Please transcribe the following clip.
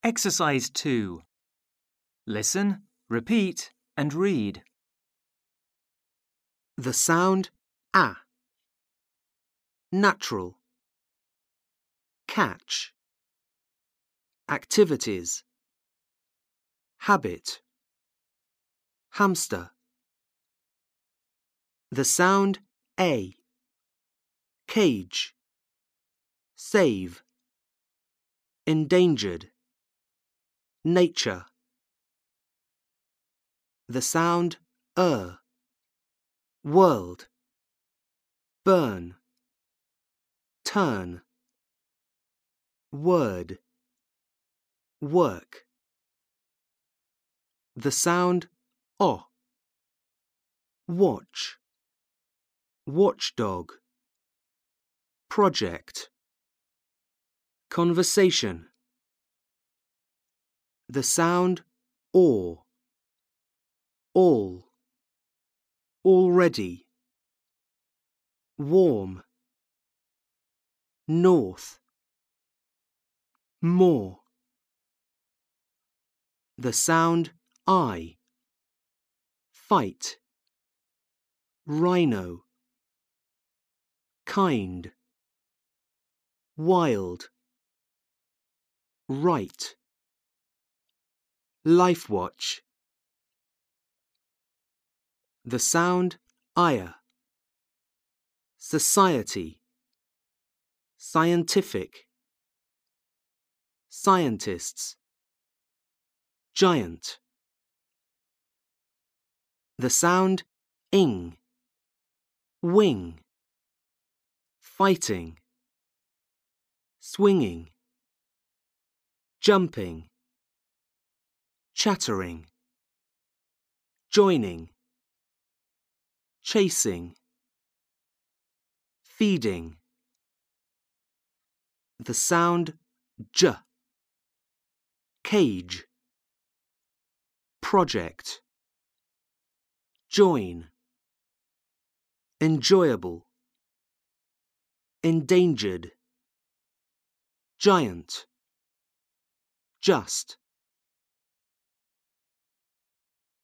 Exercise 2. Listen, repeat, and read. The sound A. Natural. Catch. Activities. Habit. Hamster. The sound A. Cage. Save. Endangered. Nature. The sound World. Burn. Turn. Word. Work. The sound O. Watch. Watchdog. Project. Conversation. The sound AW. All. Already. Warm. North. More. The sound I. Fight. Rhino. Kind. Wild. Right. Lifewatch. The sound Ire. Society. Scientific. Scientists. Giant. The sound Ing. Wing. Fighting. Swinging. Jumping. Chattering. Joining. Chasing. Feeding. The sound J. Cage. Project. Join. Enjoyable. Endangered. Giant. Just.